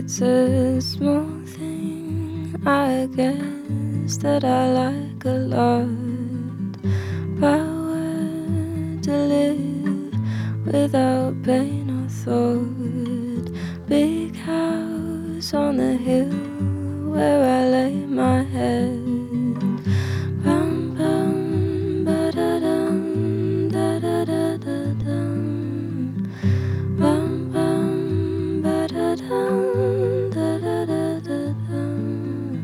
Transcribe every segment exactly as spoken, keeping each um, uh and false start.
It's a small thing, I guess, that I like a lot. Power to live without pain or thought. Big house on the hill where I lay my head. Bum bum ba da dum da da da da dum. Bum bum ba da dum da da da da dum.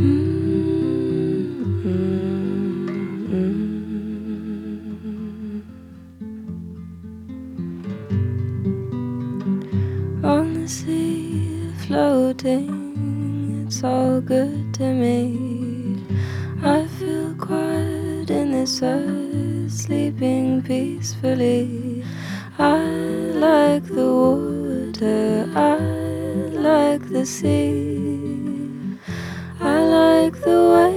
Mm-hmm. On the sea, floating, it's all good to me. I feel quiet in this earth, sleeping peacefully. I like the water, I like the sea, I like the way